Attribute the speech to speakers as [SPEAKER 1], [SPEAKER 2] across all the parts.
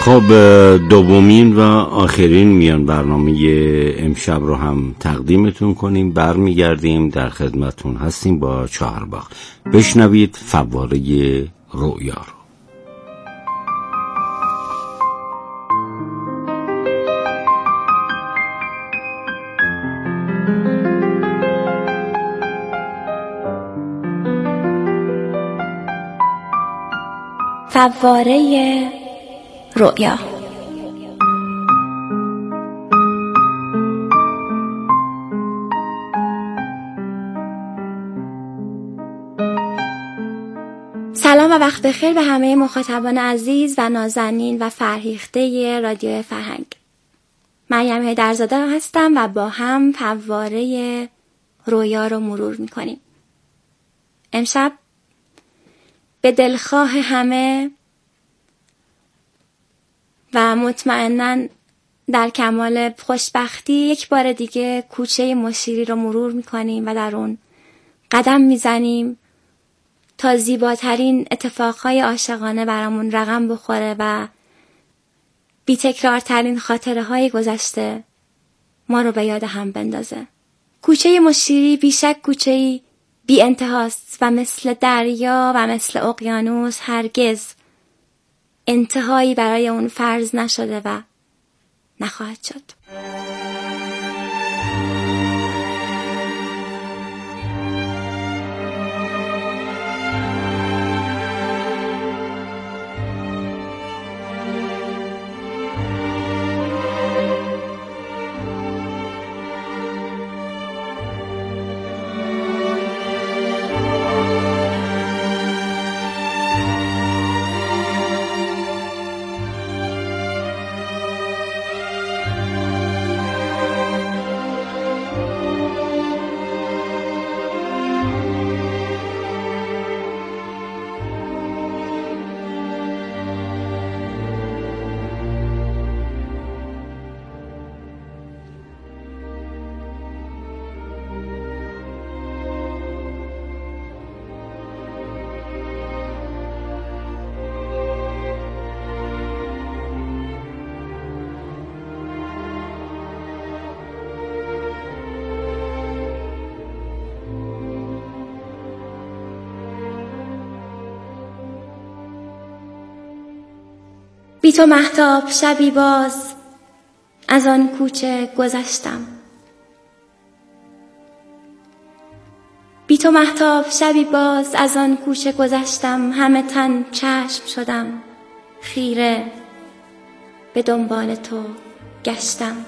[SPEAKER 1] خب دومین و آخرین میان برنامه امشب رو هم تقدیمتون کنیم. برمیگردیم در خدمتون هستیم با چهارباغ. بشنوید فواره رؤیا رو.
[SPEAKER 2] فواره رؤیا. سلام و وقت بخیر به همه مخاطبان عزیز و نازنین و فرهیخته رادیو فرهنگ. مریم حیدرزاده هستم و با هم فواره رؤیا رو مرور میکنیم. امشب به دلخواه همه و مطمئناً در کمال خوشبختی یک بار دیگه کوچه مشیری رو مرور میکنیم و در اون قدم میزنیم تا زیباترین اتفاقهای عاشقانه برامون رقم بخوره و بی تکرارترین خاطره های گذشته ما رو به یاد هم بندازه. کوچه مشیری بیشک کوچه‌ای بی انتهاست و مثل دریا و مثل اقیانوس هرگز انتهایی برای اون فرض نشده و نخواهد شد. بی تو مهتاب شبی باز از آن کوچه گذشتم. بی تو مهتاب شبی باز از آن کوچه گذشتم. همه تن چشم شدم، خیره به دنبال تو گشتم.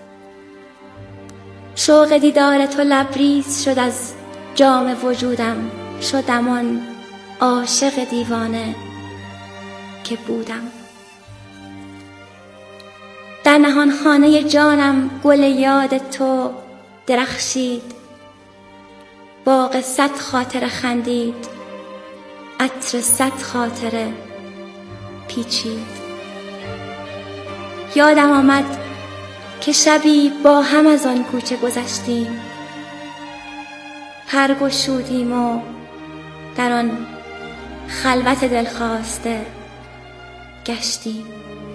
[SPEAKER 2] شوق دیدار تو لبریز شد از جام وجودم. شدم آن عاشق دیوانه که بودم. در نهان خانه جانم گل یاد تو درخشید. باغ 100 خاطره خندید، عطر 100 خاطره پیچید. یادم آمد که شبی با هم از آن کوچه گذشتیم. پر گشودیم و در آن خلوت دلخواسته گشتیم.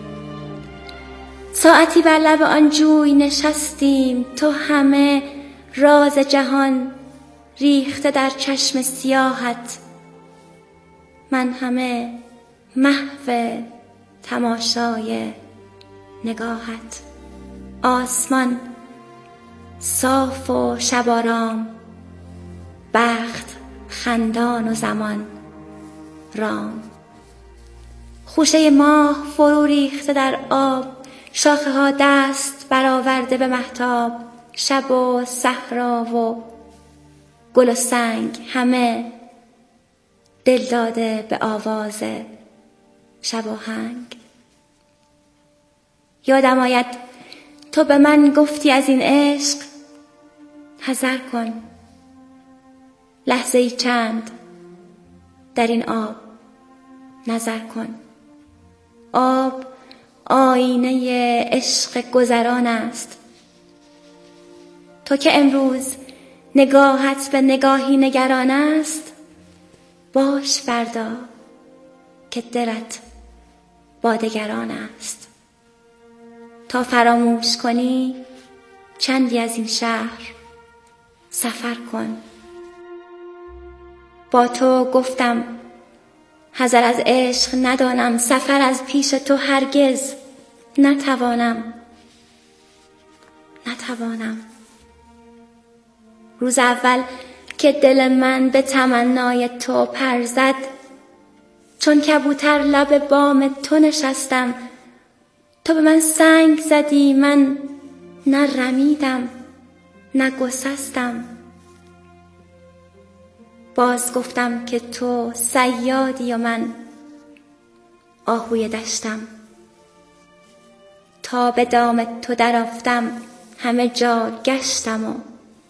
[SPEAKER 2] ساعتی بر لب آن جوی نشستیم. تو همه راز جهان ریخته در چشم سیاهت، من همه محو تماشای نگاهت. آسمان صاف و شب آرام، بخت خندان و زمان رام. خوشه ماه فرو ریخته در آب، شاخه ها دست برآورده به مهتاب. شب و صحرا و گل و سنگ همه دل داده به آواز شب آهنگ. یادم آید تو به من گفتی از این عشق حذر کن. لحظه‌ای چند در این آب نظر کن. آب آینه عشق گذران است. تو که امروز نگاهت به نگاهی نگران است، باش فردا که دلت با دگران است. تا فراموش کنی چندی از این شهر سفر کن. با تو گفتم حذر از عشق ندانم، سفر از پیش تو هرگز نتوانم. روز اول که دل من به تمنای تو پر زد، چون کبوتر لب بام تو نشستم. تو به من سنگ زدی، من نه رمیدم نه گسستم. باز گفتم که تو صیادی و من آهوی دشتم. تا به دام تو درآفتم همه جا گشتم.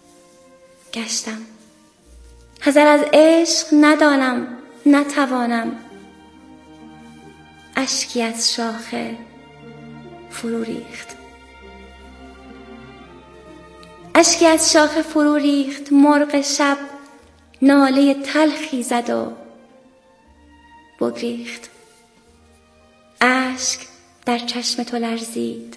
[SPEAKER 2] حذر از عشق ندانم نتوانم. اشکی از شاخه فرو ریخت. مرغ شب ناله تلخی زد و بگریخت. اشک در چشم تو لرزید،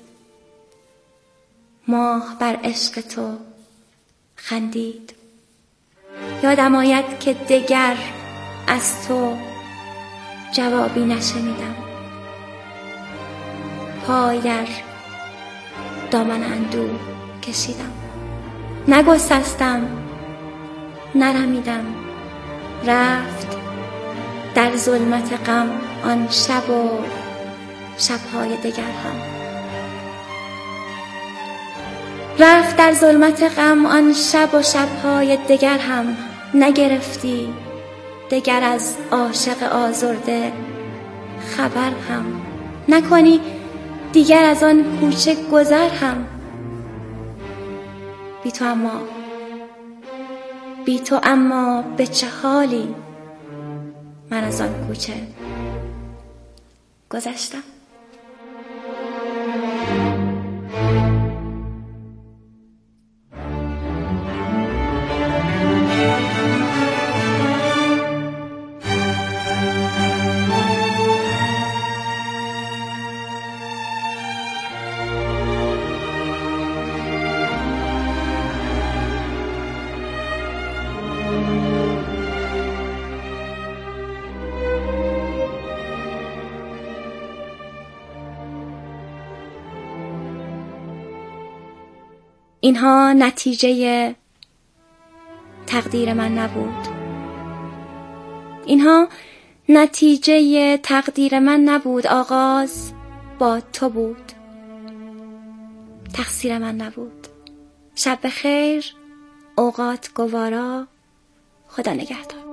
[SPEAKER 2] ماه بر عشق تو خندید. یادم آید که دگر از تو جوابی نشنیدم. پای در دامن اندوه کشیدم. نگسستم نرمیدم. رفت در ظلمت غم آن شب و شبهای دگر هم. نگرفتی دگر از عاشق آزرده خبر هم. نکنی دیگر از آن کوچه گذر هم. بی تو اما به چه حالی من از آن کوچه گذشتم. اینها نتیجه تقدیر من نبود. آغاز با تو بود، تقصیر من نبود. شب بخیر، اوقات گوارا، خدا نگهدار.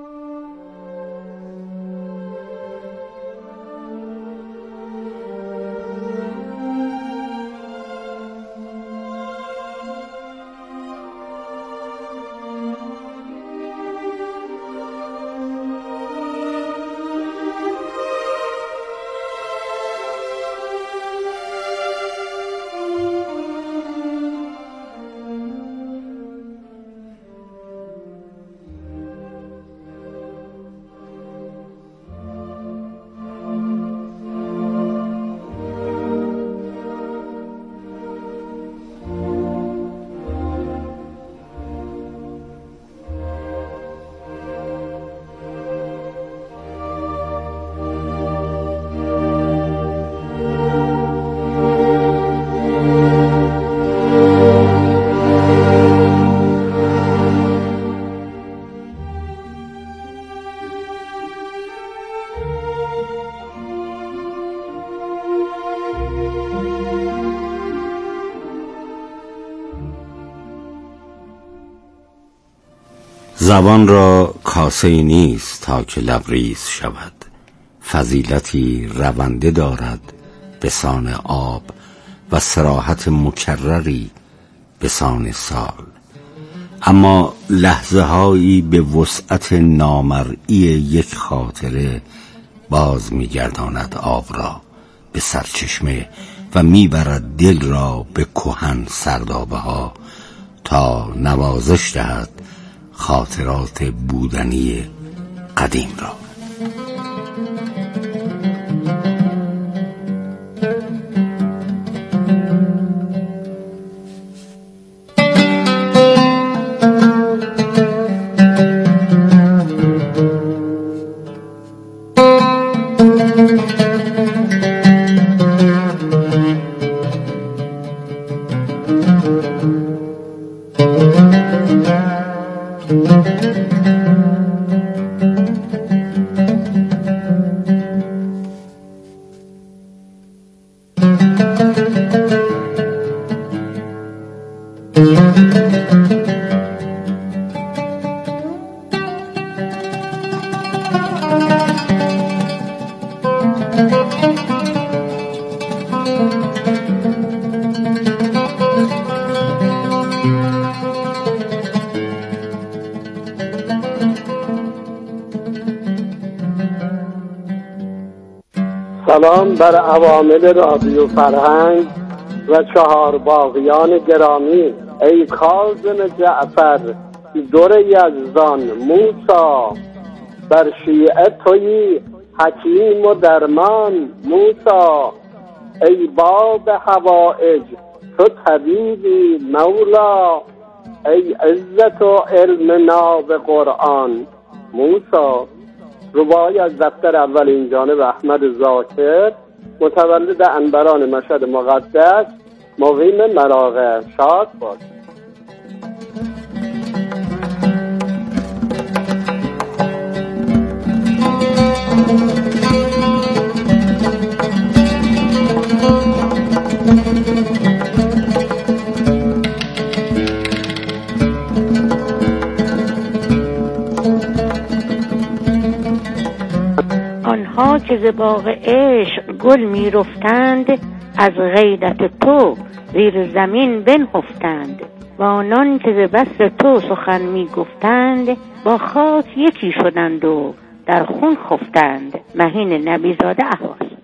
[SPEAKER 1] زبان را کاسه نیست تا که لبریز شود. فضیلتی رونده دارد به سان آب و صراحت مکرری به سان سال. اما لحظه هایی به وسعت نامرئی یک خاطره باز می‌گرداند آب را به سرچشمه و میبرد دل را به کهن سردابه ها تا نوازش دهد خاطرات بودنی قدیم را.
[SPEAKER 3] سلام بر عوامل رادیو فرهنگ و چهار باغیان گرامی. ای کاظم جعفر در یزدان موسی، بر شیعه تویی حکیم و درمان موسی. ای باب حوائج تو طبیبی مولا، ای عزت و علم ناب قرآن موسی. روایی از دفتر اولین جانب احمد ذاکر، متولد انبران مشهد مقدس، مقیم مراغه. شاد باش.
[SPEAKER 4] آنها که ز باغ عشق گل می رفتند، از غیرت تو زیر زمین بنهفتند. و آنان که ز بس تو سخن می گفتند، با خاک یکی شدند و در خون خفتند. مهین نبیزاده اهواز.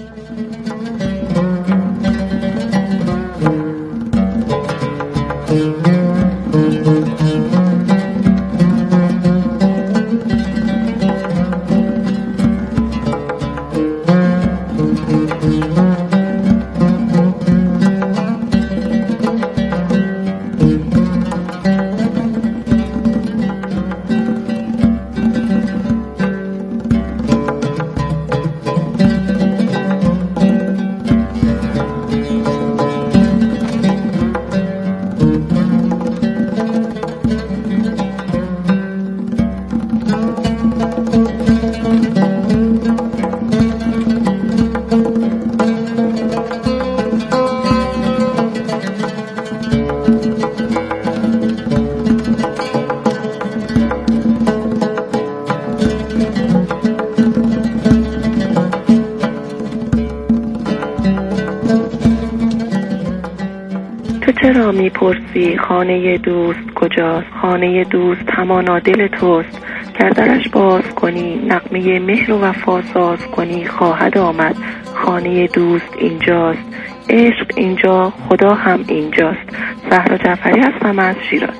[SPEAKER 5] چرا میپرسی خانه دوست کجاست؟ خانه دوست همانا دل توست. گر درش باز کنی نغمه مهر و وفا ساز کنی، خواهد آمد خانه دوست اینجاست. عشق اینجا، خدا هم اینجاست. زهرا جعفری هستم از شیراز.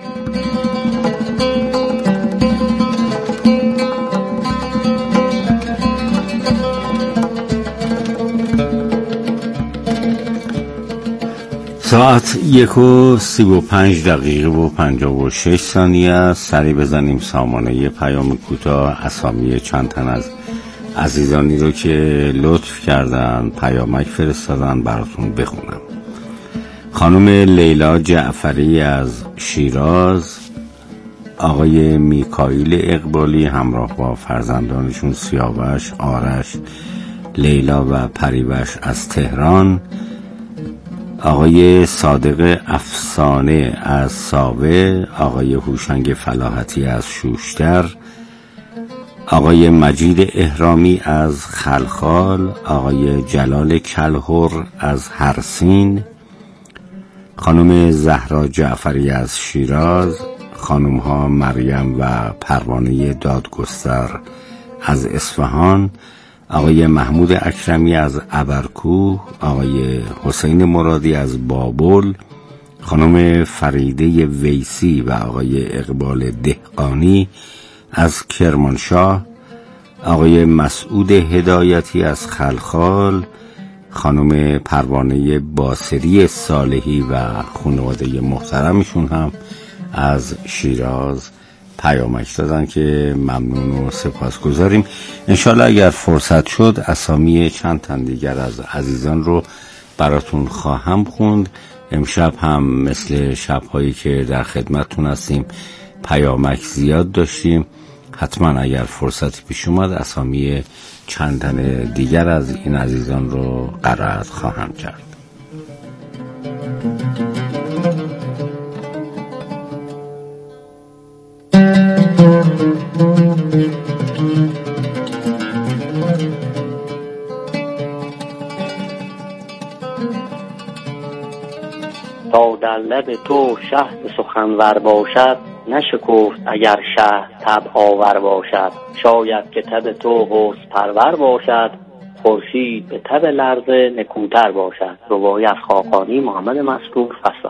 [SPEAKER 1] ساعت 1:35 است. سری بزنیم سامانه پیام کوتاه، اسامی چند تن از عزیزانی رو که لطف کردن پیامک فرستادن براتون بخونم. خانم لیلا جعفری از شیراز، آقای میکائیل اقبالی همراه با فرزندانشون سیاوش، آرش، لیلا و پریوش از تهران، آقای صادق افسانه از ساوه، آقای هوشنگ فلاحتی از شوشتر، آقای مجید احرامی از خلخال، آقای جلال کلهر از هرسین، خانم زهرا جعفری از شیراز، خانم ها مریم و پروانه دادگستر از اصفهان، آقای محمود اکرمی از ابرکوه، آقای حسین مرادی از بابل، خانم فریده ویسی و آقای اقبال دهقانی از کرمانشاه، آقای مسعود هدایتی از خلخال، خانم پروانه باسری صالحی و خانواده محترمشون هم از شیراز پیامک دادن که ممنون و سپاسگزاریم. انشالله اگر فرصت شد اسامی چند تن دیگر از عزیزان رو براتون خواهم خوند. امشب هم مثل شبهایی که در خدمتتون هستیم پیامک زیاد داشتیم. حتما اگر فرصتی پیش اومد اسامی چند تن دیگر از این عزیزان رو قرائت خواهم کرد.
[SPEAKER 6] در لب تو شهد سخنور باشد، نشکفت اگر شهد طبع آور باشد. شاید که تب تو حسن پرور باشد، خورشید به تب لرزه نکوتر باشد. رباعی از خاقانی، محمد مستور، فصل.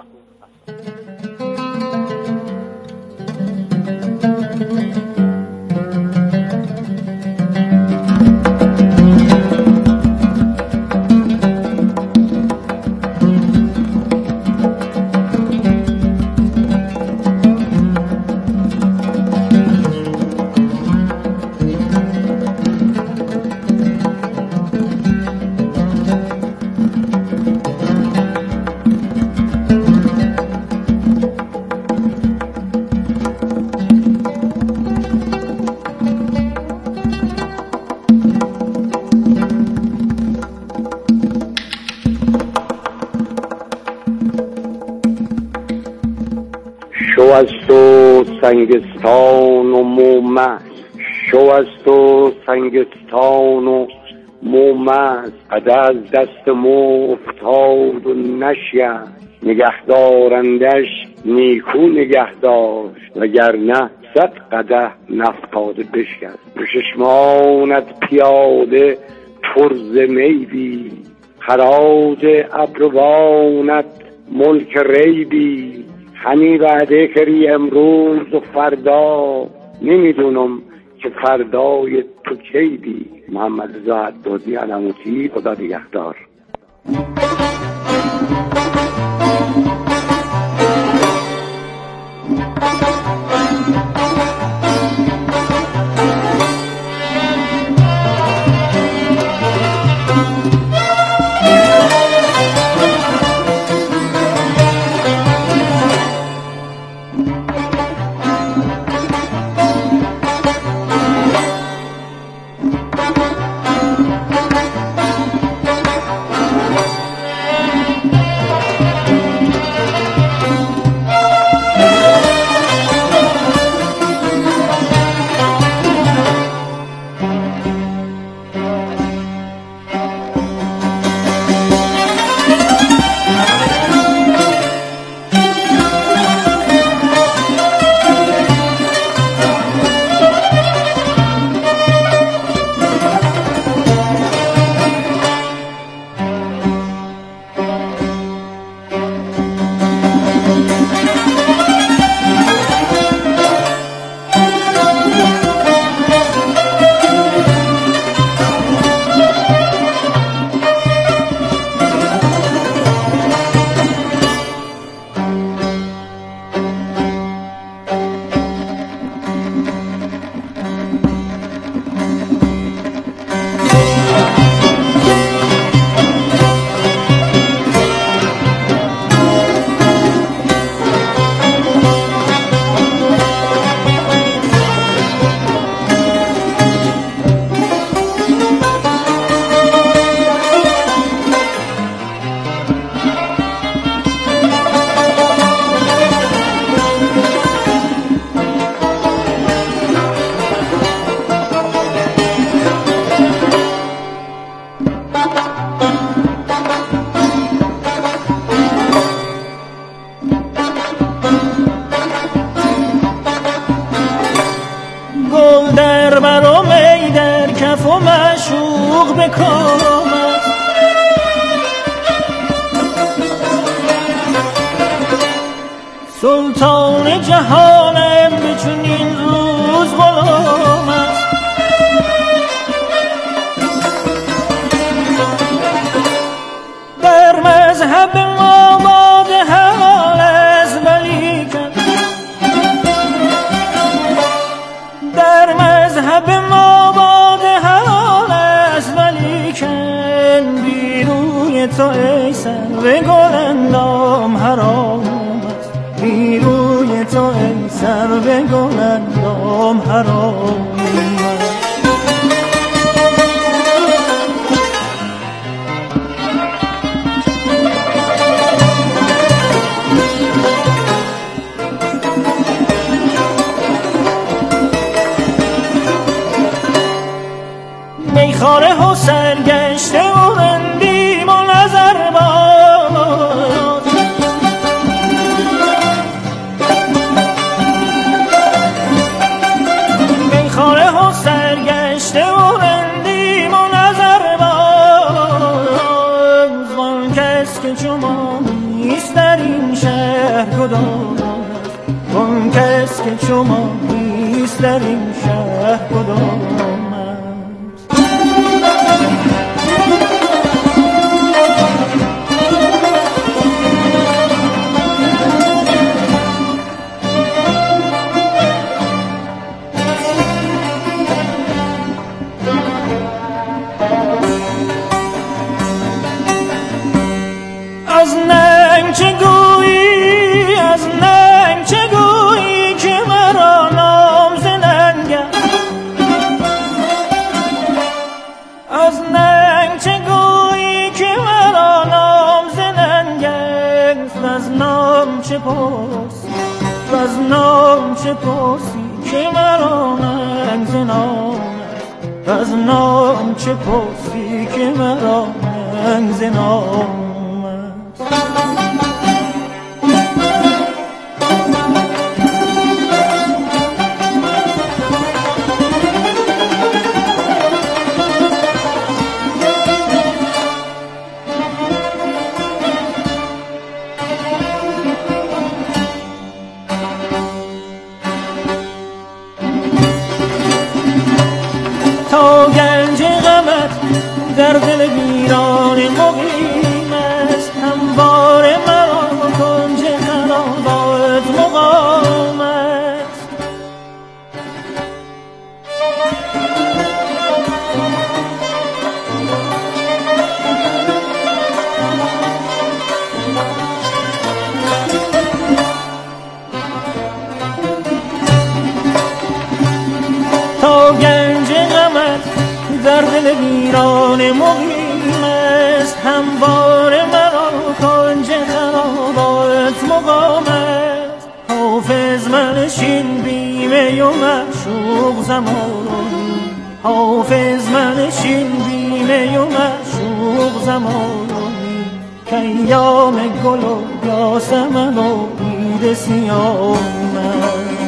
[SPEAKER 3] شو از تو سنگستان و مومست، شو از تو سنگستان و مومست. قده از دست مو افتاد و نشیست، نگهدارندش نیکو نگه داشت، وگرنه 100 قده نفتاده بشکست. به چشمانت پیاده پر ز می بی، خراج ابروانت ملک ری بی. همی وعده کردی امروز و فردا، نمیدونم که فردای تو کی بی. محمد رضا حدادی علموتی، خدا نگهدار.
[SPEAKER 7] سلطان جهانم به چنین روز غلام است. در مذهب ما باد حلال است ولیکن، در مذهب ما باد حلال است ولیکن، بیروی تو ای سرو گلندام حرام است. بیروی تو ای سرو گلندام حرام است. میخاره و سرگشته و رندیم و نظر باز، کدام است، اون کس که شما نیست در این شهر کدام است. از ننگ چه گویی، از ننگ چه گویی که مرا نام ز ننگ است. از ننگ چه گویی که مرا نام ز ننگ است. از نام چه پرسی، از نام چه پرسی که مرا ننگ ز نام است. از نام چه پرسی که مرا ننگ ز نام. تا گنج غمت در دل ویران مقیم است، همواره مرا کنج خرابات مقام است. تا گنج غمت در دل ویران مقیم است، همواره مرا کنج خرابات مقام است. حافظ منشین بیمه و معشوق زمانی، حافظ منشین بیمه و معشوق زمانی، که ایام گل و یاسمن و عید سیام است.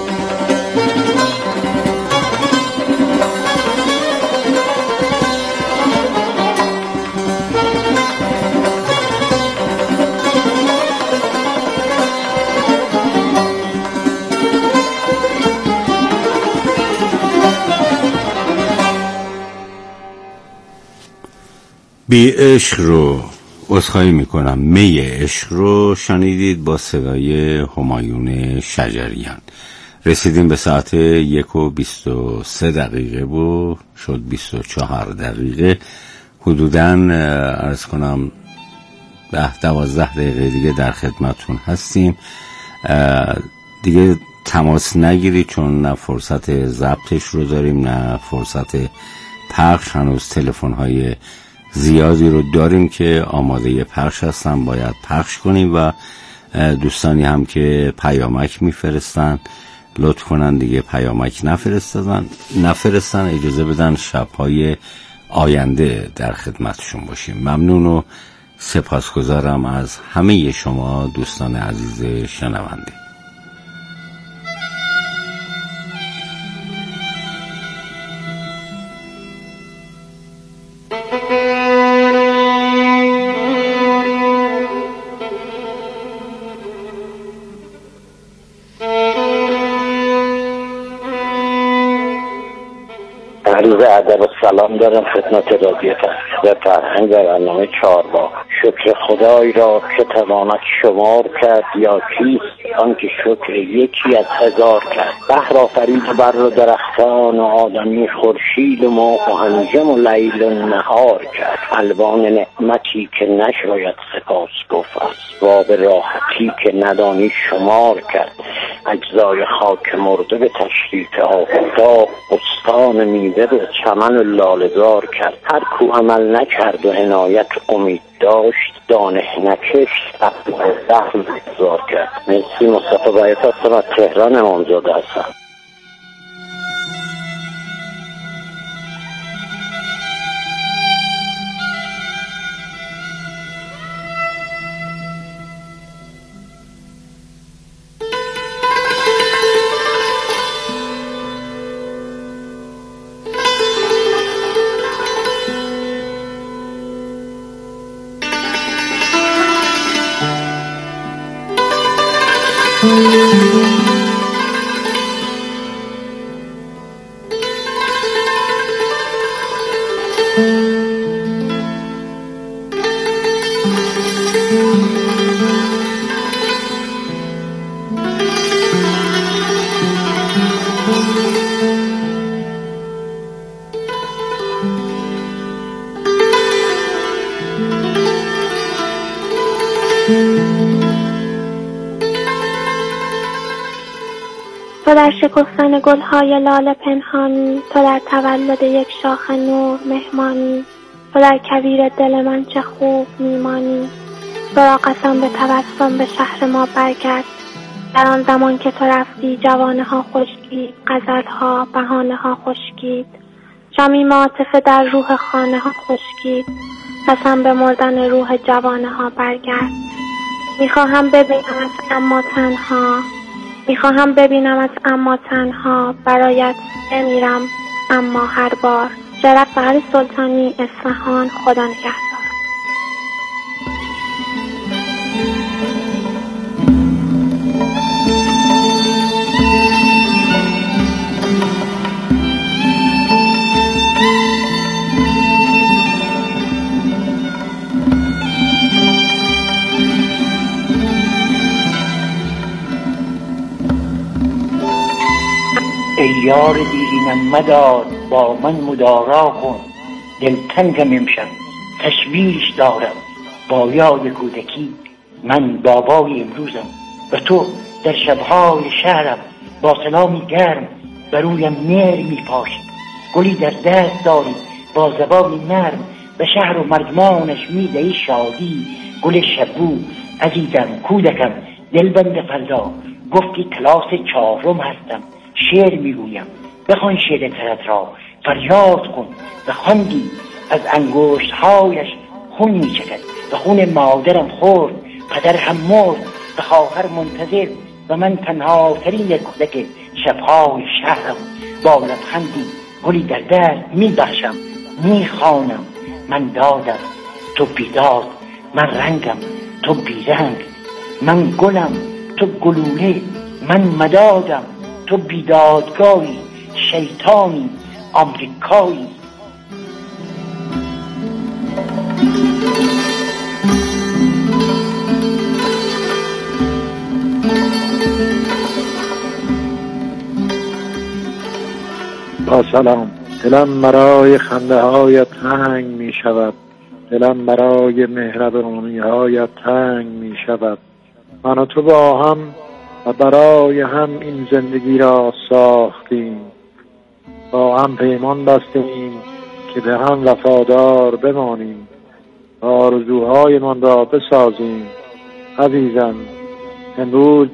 [SPEAKER 1] بی عشق رو عذرخواهی میکنم، می عشق رو شنیدید با صدای همایون شجریان. رسیدیم به ساعت 1:23 و شد 24 دقیقه. حدوداً عرض کنم 10-12 دقیقه دیگه در خدمتون هستیم. دیگه تماس نگیرید چون نه فرصت ضبطش رو داریم نه فرصت پخش. هنوز تلفن‌های زیادی رو داریم که آماده پخش هستن، باید پخش کنیم و دوستانی هم که پیامک میفرستن لطف کنن دیگه پیامک نفرستن، اجازه بدن شب‌های آینده در خدمتشون باشیم. ممنون و سپاسگزارم از همه شما دوستان عزیز شنونده.
[SPEAKER 6] عرض ادب و سلام دارم خدمت رادیو فرهنگ در برنامه 4 باغ. شکر خدای را که تواند شمار کرد، یا کیست آنکه شکر یکی از هزار کرد. بحر آفرید و بر و درختان و آدمی، خورشید و ماه و انجم و لیل و نهار کرد. الوان نعمتی که نشاید سپاس گفت، اسباب راحتی که ندانی شمار کرد. اجزای خاک مرده به تشریف آفتاب، بستان میوه به چمن لاله‌زار کرد. هر کو عمل نکرد و عنایت امید داشت، دانه نکشت زهر گذار کرد. مرسی. مصطفی بایت هستم از تهران، امامزاده هستم.
[SPEAKER 8] تو در شکفتن گلهای لاله پنهانی، تو در تولد یک شاخ نور مهمانی، تو در کویر دل من چه خوب میمانی. تو را قسم به تبسم به شهر ما برگرد، در آن زمان که تو رفتی جوانه ها خشکید، غزل ها بهانه ها خشکید، شمیم عاطفه در روح خانه ها خشکید. قسم به مردن روح جوانه ها برگرد. میخواهم ببینمت اما تنها، میخواهم ببینمت اما تنها، برایت بمیرم اما هر بار. شرف بهر سلطانی، اصفهان. خدا نگهدار.
[SPEAKER 9] ای یار دیرینم مدار با من مدارا کن، دلتنگم امشب تشویش دارم با یاد کودکی. من بابای امروزم و تو در شبهای شهرم، با سلامی گرم بر رویم مهر میپاشی. گلی در دست داری با زبانی نرم، به شهر و مردمانش میدهی شادی. گل شبو عزیزم کودکم دلبند فردا، گفتی کلاس 4 هستم شعر میگویم. بخوان شعر ترت را فریاد کن. و خواندی از انگشت‌هایش خون میچکد، و خون مادرم خورد پدر هم مرد، و خواهر منتظر و من تنها ترین کودک شبهای شهرم. با لبخندی گلی در دست میبخشم، میخوانم من دادم تو بیداد، من رنگم تو بیرنگ، من گلم تو گلوله، من مدادم تو بیدادگاهی، شیطانی آمریکایی.
[SPEAKER 10] با سلام. دلم برای خنده هایت تنگ می شود، دلم برای مهربانی هایت تنگ می شود. من و تو با هم و برای هم این زندگی را ساختیم، با هم پیمان بستیم که به هم وفادار بمانیم، آرزوهای من را بسازیم. عزیزم امروز